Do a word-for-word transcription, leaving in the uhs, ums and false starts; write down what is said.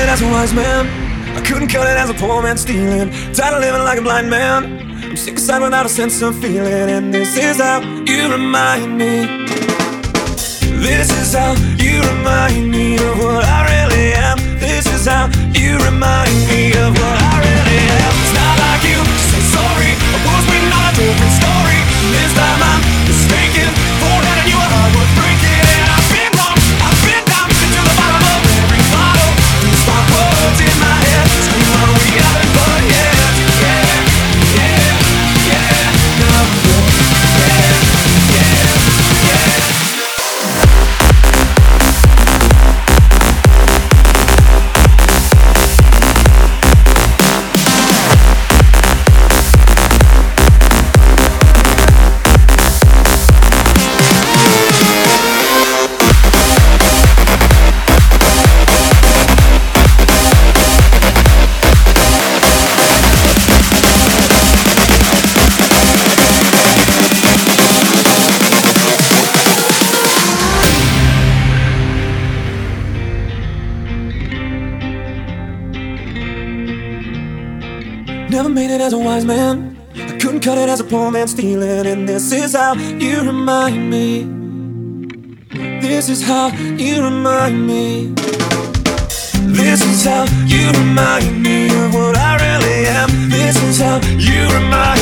it as a wise man. I couldn't cut it as a poor man stealing. Tired of living like a blind man. I'm sick aside without a sense of feeling. And this is how you remind me. This is how you remind me of what I really am. This is how you remind me of what I really am. It's not like you to say sorry. I was waiting on a different story. This time I'm mistaken for letting you a heart worth breaking. And I've been wrong, I've been down to the bottom of every bottle. These my words in my head scream what we haven't but yet. Yeah, yeah, yeah, no, yeah, yeah, yeah. Never made it as a wise man. I couldn't cut it as a poor man stealing. And this is how you remind me. This is how you remind me. This is how you remind me of what I really am. This is how you remind me.